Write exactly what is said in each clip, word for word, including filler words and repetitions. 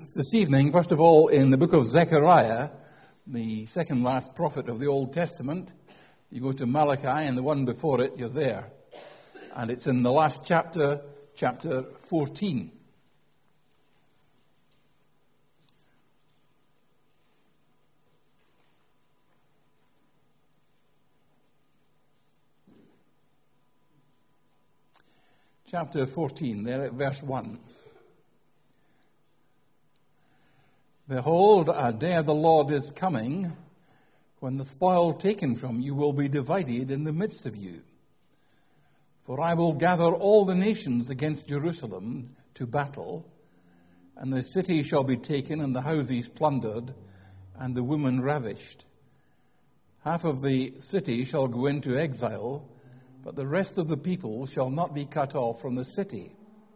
this evening, first of all, in the book of Zechariah, the second last prophet of the Old Testament. You go to Malachi, and the one before it, you're there. And it's in the last chapter, chapter fourteen. Chapter fourteen, there at verse one. Behold, a day of the Lord is coming, when the spoil taken from you will be divided in the midst of you. For I will gather all the nations against Jerusalem to battle, and the city shall be taken, and the houses plundered, and the women ravished. Half of the city shall go into exile, but the rest of the people shall not be cut off from the city.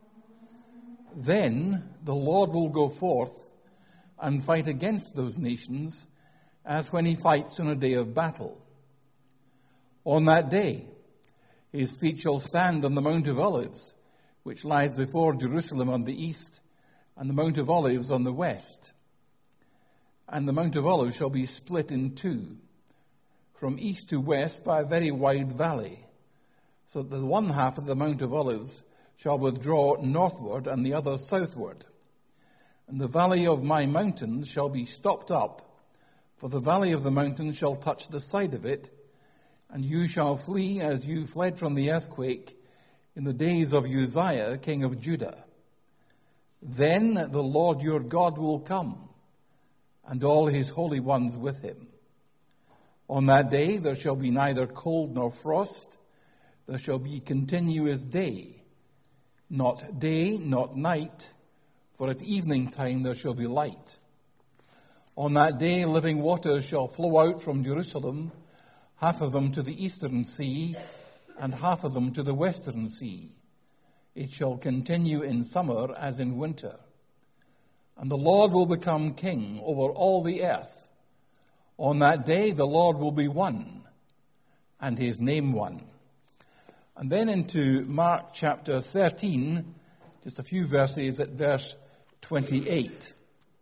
Then the Lord will go forth and fight against those nations, as when he fights on a day of battle. On that day, his feet shall stand on the Mount of Olives, which lies before Jerusalem on the east, and the Mount of Olives on the west. And the Mount of Olives shall be split in two, from east to west by a very wide valley, so that the one half of the Mount of Olives shall withdraw northward and the other southward. And the valley of my mountains shall be stopped up, for the valley of the mountains shall touch the side of it, and you shall flee as you fled from the earthquake in the days of Uzziah, king of Judah. Then the Lord your God will come, and all his holy ones with him. On that day there shall be neither cold nor frost, there shall be continuous day, not day, not night, for at evening time there shall be light. On that day living waters shall flow out from Jerusalem, half of them to the eastern sea, and half of them to the western sea. It shall continue in summer as in winter. And the Lord will become king over all the earth. On that day the Lord will be one, and his name one. And then into Mark chapter thirteen, just a few verses at verse twenty-eight.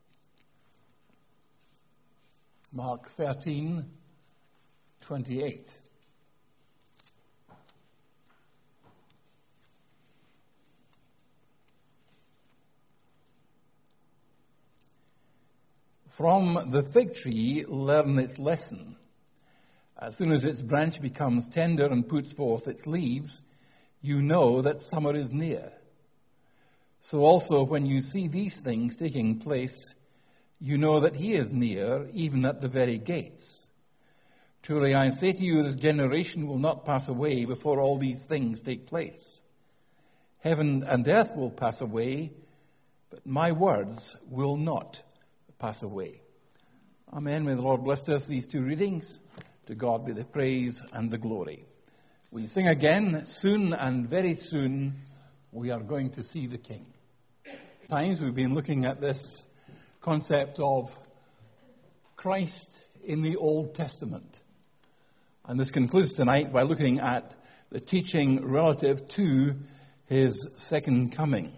Mark thirteen, twenty-eight. From the fig tree, learn its lesson. As soon as its branch becomes tender and puts forth its leaves, you know that summer is near. So also when you see these things taking place, you know that he is near, even at the very gates. Truly I say to you, this generation will not pass away before all these things take place. Heaven and earth will pass away, but my words will not pass away. Amen. May the Lord bless us these two readings. To God be the praise and the glory. We sing again, soon and very soon we are going to see the King. Times we've been looking at this concept of Christ in the Old Testament. And this concludes tonight by looking at the teaching relative to his second coming.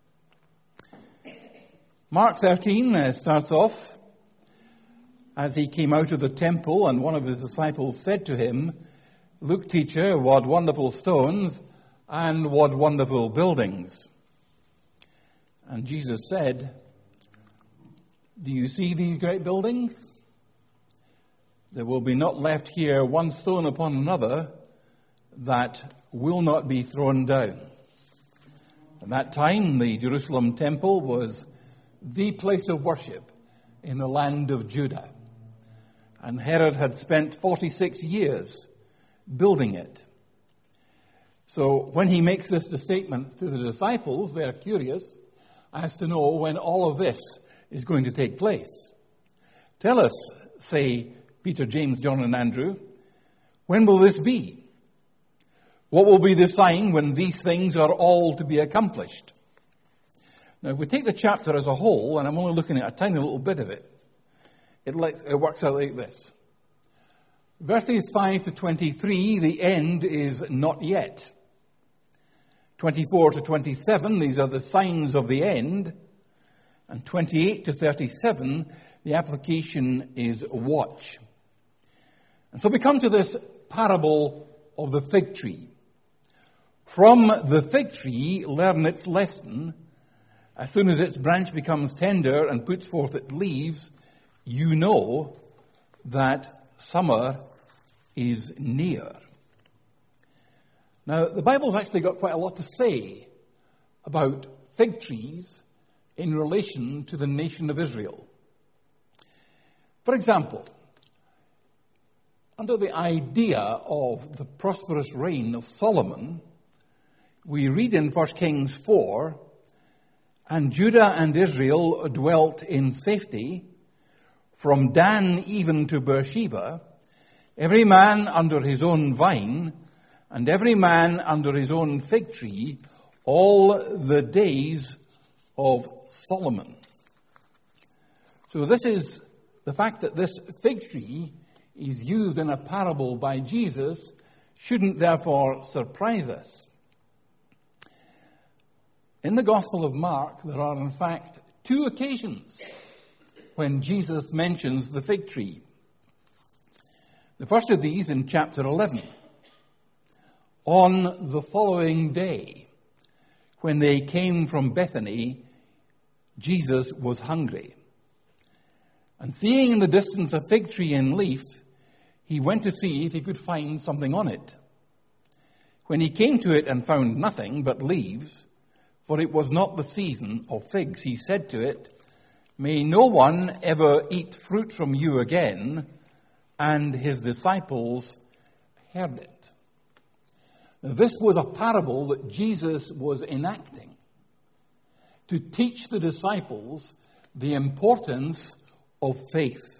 Mark thirteen uh, starts off, as he came out of the temple, and one of his disciples said to him, "Look, teacher, what wonderful stones and what wonderful buildings." And Jesus said, "Do you see these great buildings? There will be not left here one stone upon another that will not be thrown down." At that time, the Jerusalem temple was the place of worship in the land of Judah. And Herod had spent forty-six years building it. So when he makes this statement to the disciples, they're curious as to know when all of this is going to take place. "Tell us," say Peter, James, John, and Andrew, "when will this be? What will be the sign when these things are all to be accomplished?" Now, if we take the chapter as a whole, and I'm only looking at a tiny little bit of it, it, like, it works out like this. Verses five to twenty-three, the end is not yet. twenty-four to twenty-seven, these are the signs of the end. And twenty-eight to thirty-seven, the application is watch. And so we come to this parable of the fig tree. From the fig tree, learn its lesson. As soon as its branch becomes tender and puts forth its leaves, you know that summer is near. Now, the Bible's actually got quite a lot to say about fig trees in relation to the nation of Israel. For example, under the idea of the prosperous reign of Solomon, we read in First Kings four, "And Judah and Israel dwelt in safety, from Dan even to Beersheba, every man under his own vine, and every man under his own fig tree, all the days of Solomon." So this is the fact that this fig tree is used in a parable by Jesus shouldn't therefore surprise us. In the Gospel of Mark, there are in fact two occasions when Jesus mentions the fig tree. The first of these in chapter eleven. On the following day, when they came from Bethany, Jesus was hungry. And seeing in the distance a fig tree in leaf, he went to see if he could find something on it. When he came to it and found nothing but leaves, for it was not the season of figs, he said to it, "May no one ever eat fruit from you again." And his disciples heard it. Now, this was a parable that Jesus was enacting to teach the disciples the importance of faith.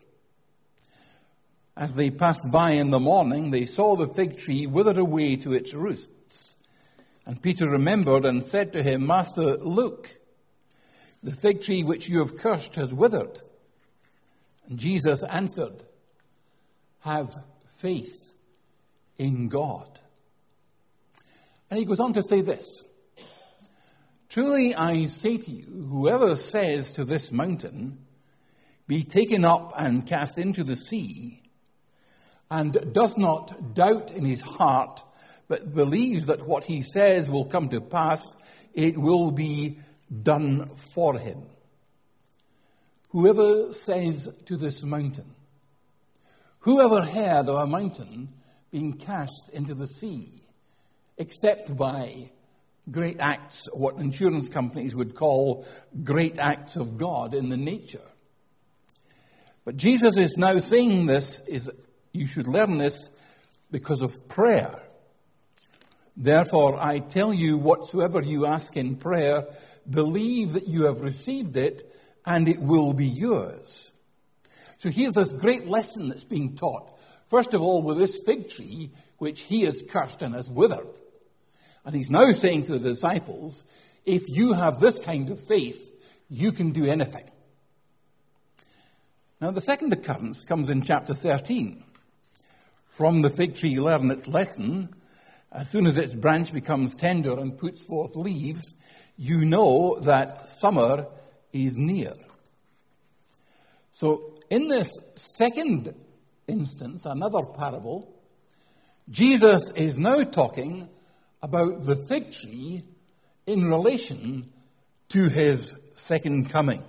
As they passed by in the morning, they saw the fig tree withered away to its roots. And Peter remembered and said to him, "Master, look, the fig tree which you have cursed has withered." And Jesus answered, "Have faith in God." And he goes on to say this, "Truly I say to you, whoever says to this mountain, 'Be taken up and cast into the sea,' and does not doubt in his heart, but believes that what he says will come to pass, it will be done for him." Whoever says to this mountain, whoever heard of a mountain being cast into the sea, except by great acts, what insurance companies would call great acts of God in the nature? But Jesus is now saying this is, you should learn this because of prayer. "Therefore, I tell you, whatsoever you ask in prayer, believe that you have received it, and it will be yours." So here's this great lesson that's being taught. First of all, with this fig tree, which he has cursed and has withered. And he's now saying to the disciples, if you have this kind of faith, you can do anything. Now, the second occurrence comes in chapter thirteen. "From the fig tree learn its lesson. As soon as its branch becomes tender and puts forth leaves, you know that summer is near." So, in this second instance, another parable, Jesus is now talking about the fig tree in relation to his second coming.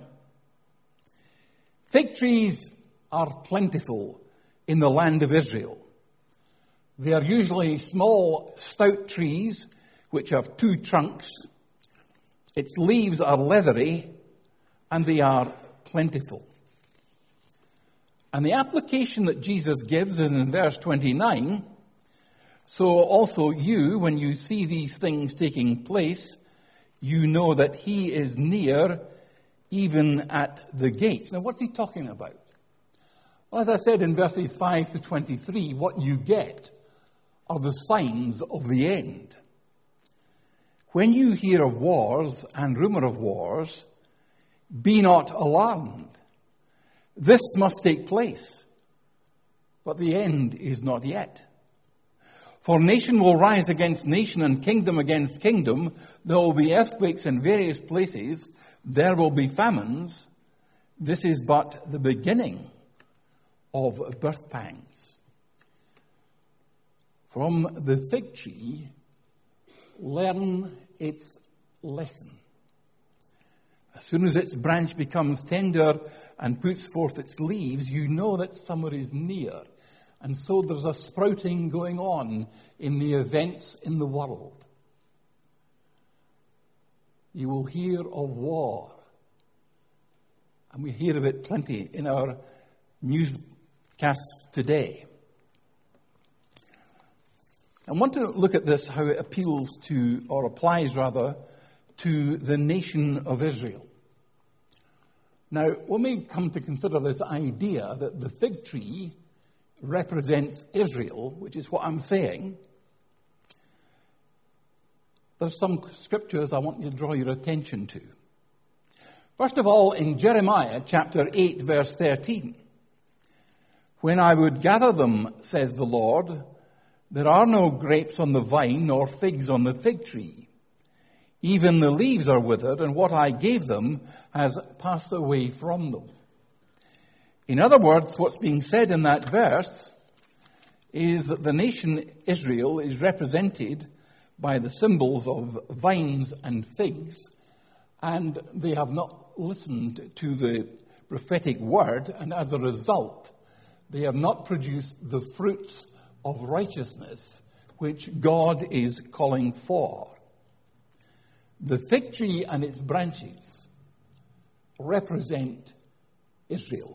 Fig trees are plentiful in the land of Israel. They are usually small, stout trees which have two trunks. Its leaves are leathery and they are plentiful. And the application that Jesus gives in verse twenty-nine, "So also you, when you see these things taking place, you know that he is near, even at the gates." Now, what's he talking about? Well, as I said in verses five to twenty-three, what you get are the signs of the end. "When you hear of wars and rumor of wars, be not alarmed. This must take place, but the end is not yet. For nation will rise against nation and kingdom against kingdom. There will be earthquakes in various places. There will be famines. This is but the beginning of birth pangs. From the fig tree, learn its lesson. As soon as its branch becomes tender and puts forth its leaves, you know that summer is near. And so there's a sprouting going on in the events in the world. You will hear of war. And we hear of it plenty in our newscasts today. I want to look at this, how it appeals to, or applies rather, to the nation of Israel. Now, when we come to consider this idea that the fig tree represents Israel, which is what I'm saying, there's some scriptures I want you to draw your attention to. First of all, in Jeremiah chapter eight, verse thirteen, when I would gather them, says the Lord, there are no grapes on the vine, nor figs on the fig tree. Even the leaves are withered, and what I gave them has passed away from them. In other words, what's being said in that verse is that the nation Israel is represented by the symbols of vines and figs, and they have not listened to the prophetic word, and as a result, they have not produced the fruits of righteousness which God is calling for. The fig tree and its branches represent Israel.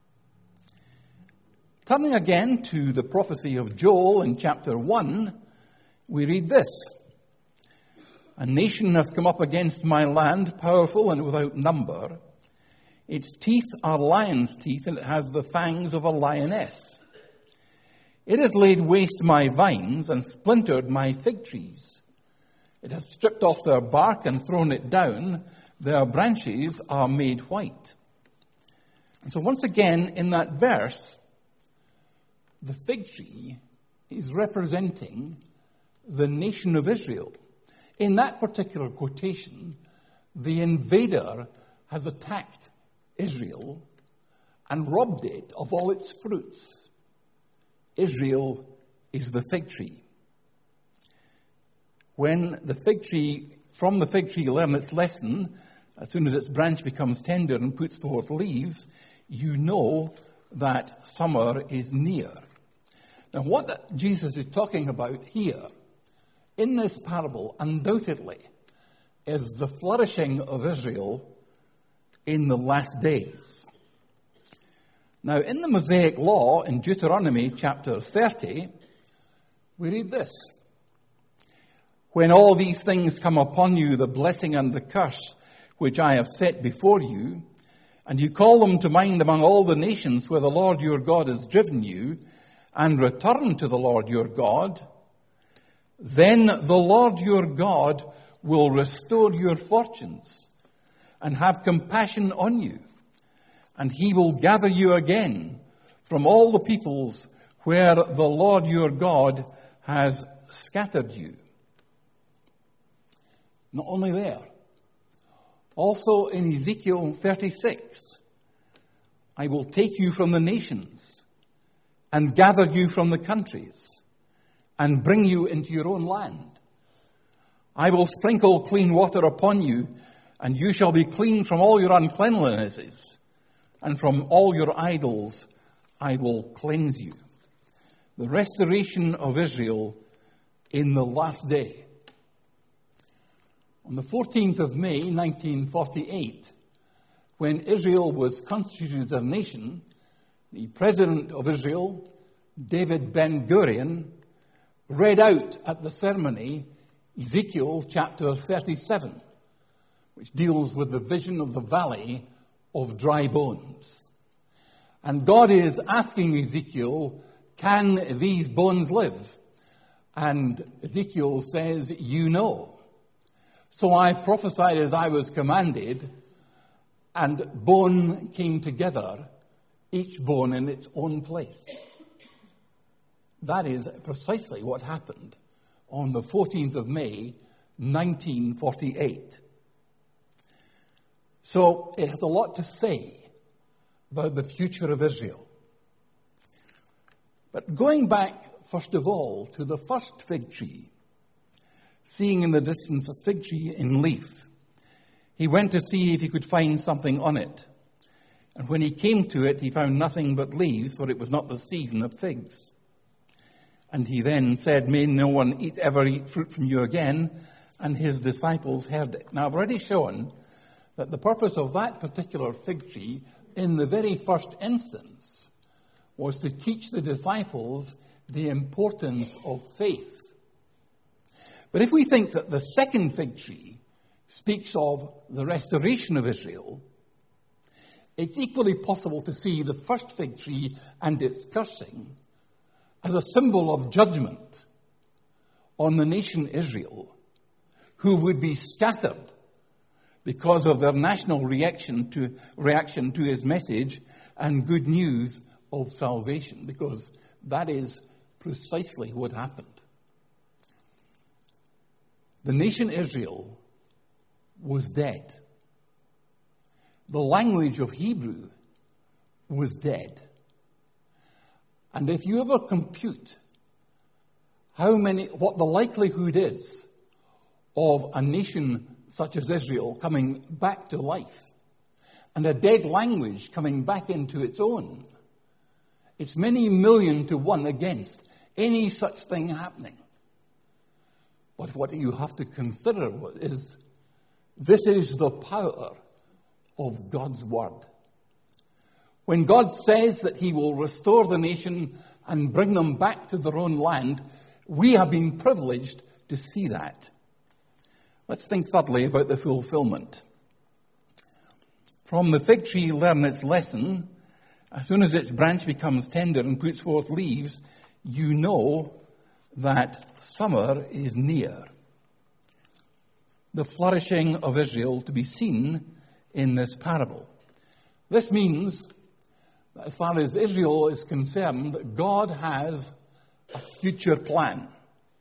Turning again to the prophecy of Joel in chapter one, we read this. A nation hath come up against my land, powerful and without number. Its teeth are lion's teeth, and it has the fangs of a lioness. It has laid waste my vines and splintered my fig trees. It has stripped off their bark and thrown it down. Their branches are made white. And so once again, in that verse, the fig tree is representing the nation of Israel. In that particular quotation, the invader has attacked Israel and robbed it of all its fruits. Israel is the fig tree. When the fig tree, from the fig tree learn its lesson, as soon as its branch becomes tender and puts forth leaves, you know that summer is near. Now, what Jesus is talking about here, in this parable, undoubtedly, is the flourishing of Israel in the last days. Now, in the Mosaic Law, in Deuteronomy chapter thirty, we read this. When all these things come upon you, the blessing and the curse which I have set before you, and you call them to mind among all the nations where the Lord your God has driven you, and return to the Lord your God, then the Lord your God will restore your fortunes and have compassion on you, and he will gather you again from all the peoples where the Lord your God has scattered you. Not only there, also in Ezekiel thirty-six, I will take you from the nations and gather you from the countries and bring you into your own land. I will sprinkle clean water upon you, and you shall be clean from all your uncleanlinesses, and from all your idols I will cleanse you. The restoration of Israel in the last day. On the fourteenth of May, nineteen forty-eight, when Israel was constituted as a nation, the president of Israel, David Ben-Gurion, read out at the ceremony Ezekiel chapter thirty-seven, which deals with the vision of the valley of dry bones. And God is asking Ezekiel, can these bones live? And Ezekiel says, you know. So I prophesied as I was commanded, and bone came together, each bone in its own place. That is precisely what happened on the fourteenth of May, nineteen forty-eight. So it has a lot to say about the future of Israel. But going back, first of all, to the first fig tree, seeing in the distance a fig tree in leaf, he went to see if he could find something on it. And when he came to it, he found nothing but leaves, for it was not the season of figs. And he then said, "May no one eat, ever eat fruit from you again." And his disciples heard it. Now, I've already shown that the purpose of that particular fig tree, in the very first instance, was to teach the disciples the importance of faith. But if we think that the second fig tree speaks of the restoration of Israel, it's equally possible to see the first fig tree and its cursing as a symbol of judgment on the nation Israel, who would be scattered because of their national reaction to reaction to his message and good news of salvation, because that is precisely what happened. The nation Israel was dead. The language of Hebrew was dead. And if you ever compute how many, what the likelihood is of a nation such as Israel coming back to life and a dead language coming back into its own, it's many million to one against any such thing happening. But what you have to consider is this is the power of God's word. When God says that he will restore the nation and bring them back to their own land, we have been privileged to see that. Let's think thirdly about the fulfillment. From the fig tree, learn its lesson. As soon as its branch becomes tender and puts forth leaves, you know that summer is near. The flourishing of Israel to be seen in this parable. This means that as far as Israel is concerned, God has a future plan.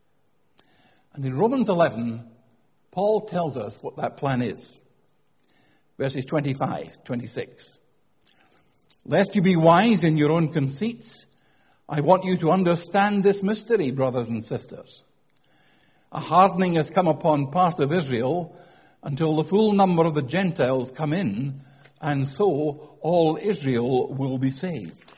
And in Romans eleven, Paul tells us what that plan is. Verses twenty-five, twenty-six. "Lest you be wise in your own conceits, I want you to understand this mystery, brothers and sisters. A hardening has come upon part of Israel until the full number of the Gentiles come in, and so all Israel will be saved."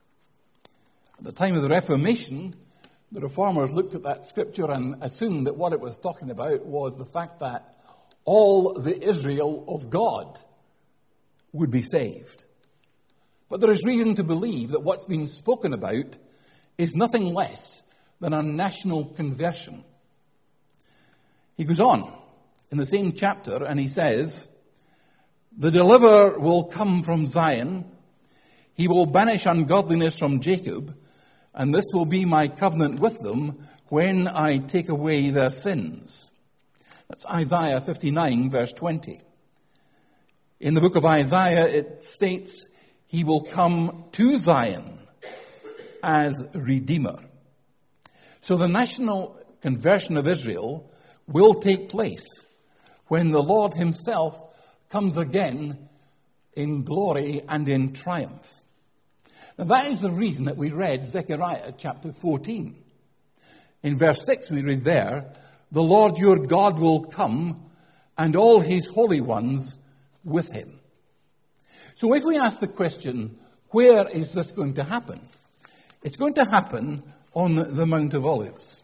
At the time of the Reformation, the Reformers looked at that scripture and assumed that what it was talking about was the fact that all the Israel of God would be saved. But there is reason to believe that what's been spoken about is nothing less than a national conversion. He goes on in the same chapter and he says, "The deliverer will come from Zion. He will banish ungodliness from Jacob, and this will be my covenant with them when I take away their sins." That's Isaiah fifty-nine, verse twenty. In the book of Isaiah, it states, "He will come to Zion as Redeemer." So the national conversion of Israel will take place when the Lord himself comes again in glory and in triumph. Now that is the reason that we read Zechariah chapter fourteen. In verse six we read there, "The Lord your God will come, and all his holy ones with him." So if we ask the question, where is this going to happen? It's going to happen on the Mount of Olives.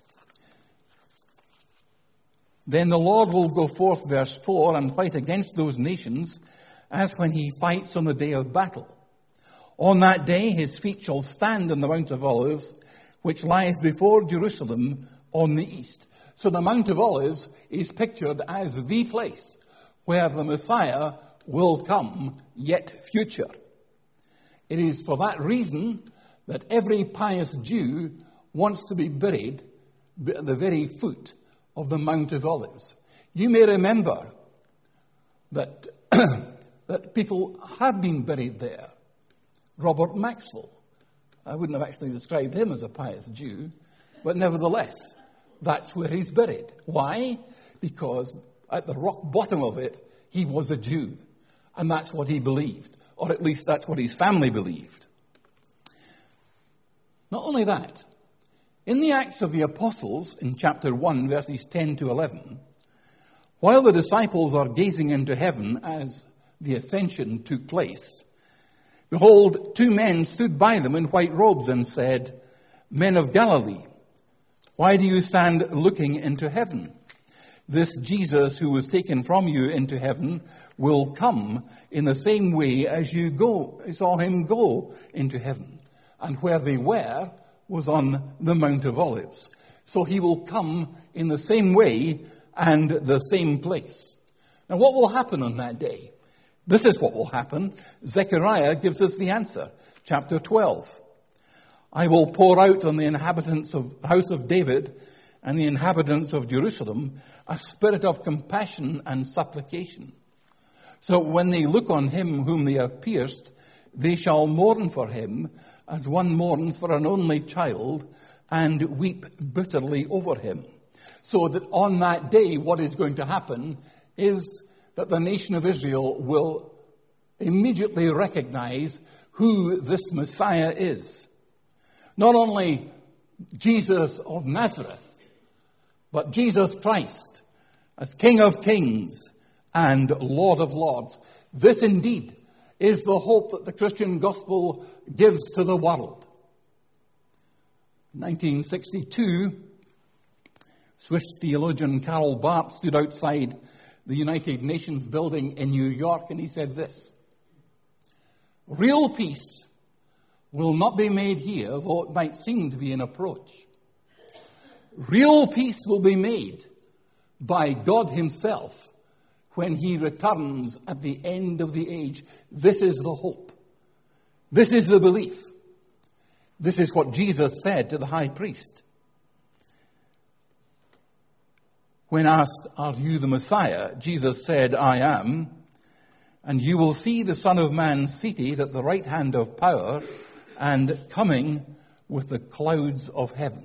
"Then the Lord will go forth," verse four, "and fight against those nations as when he fights on the day of battle. On that day his feet shall stand on the Mount of Olives, which lies before Jerusalem on the east." So the Mount of Olives is pictured as the place where the Messiah will come, yet future. It is for that reason that every pious Jew wants to be buried at the very foot of the Mount of Olives. You may remember that, that people have been buried there. Robert Maxwell, I wouldn't have actually described him as a pious Jew, but nevertheless, that's where he's buried. Why? Because at the rock bottom of it, he was a Jew. And that's what he believed, or at least that's what his family believed. Not only that, in the Acts of the Apostles, in chapter one, verses ten to eleven, while the disciples are gazing into heaven as the ascension took place, behold, two men stood by them in white robes and said, "Men of Galilee, why do you stand looking into heaven? This Jesus who was taken from you into heaven will come in the same way as you go, saw him go into heaven." And where they were was on the Mount of Olives. So he will come in the same way and the same place. Now what will happen on that day? This is what will happen. Zechariah gives us the answer. Chapter twelve. "I will pour out on the inhabitants of the house of David and the inhabitants of Jerusalem a spirit of compassion and supplication. So when they look on him whom they have pierced, they shall mourn for him as one mourns for an only child, and weep bitterly over him." So that on that day, what is going to happen is that the nation of Israel will immediately recognize who this Messiah is. Not only Jesus of Nazareth, but Jesus Christ as King of Kings and Lord of Lords. This indeed is the hope that the Christian gospel gives to the world. In nineteen sixty-two, Swiss theologian Karl Barth stood outside the United Nations building in New York and he said this: "Real peace will not be made here, though it might seem to be an approach. Real peace will be made by God himself when he returns at the end of the age." This is the hope. This is the belief. This is what Jesus said to the high priest. When asked, "Are you the Messiah?" Jesus said, "I am. And you will see the Son of Man seated at the right hand of power and coming with the clouds of heaven."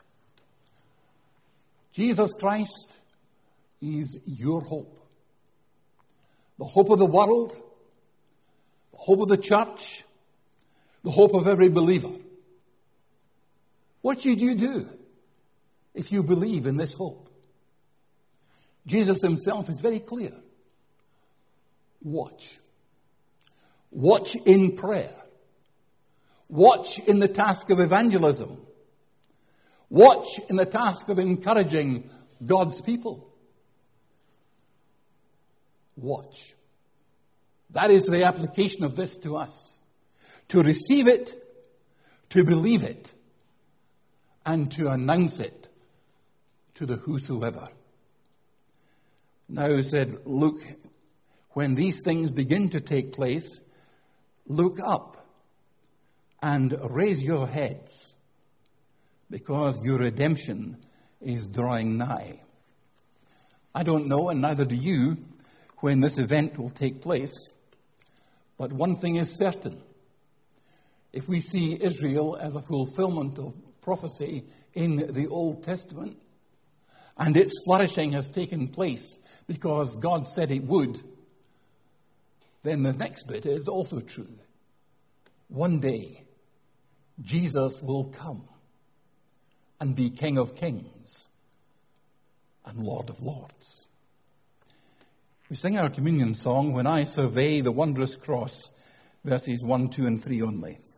Jesus Christ is your hope. The hope of the world, the hope of the church, the hope of every believer. What should you do if you believe in this hope? Jesus himself is very clear. Watch. Watch in prayer. Watch in the task of evangelism. Watch in the task of encouraging God's people. Watch. That is the application of this to us. To receive it, to believe it, and to announce it to the whosoever. Now said Luke, when these things begin to take place, look up and raise your heads, because your redemption is drawing nigh. I don't know, and neither do you, when this event will take place. But one thing is certain. If we see Israel as a fulfillment of prophecy in the Old Testament, and its flourishing has taken place because God said it would, then the next bit is also true. One day, Jesus will come and be King of Kings and Lord of Lords. We sing our communion song, "When I Survey the Wondrous Cross," verses one, two, and three only.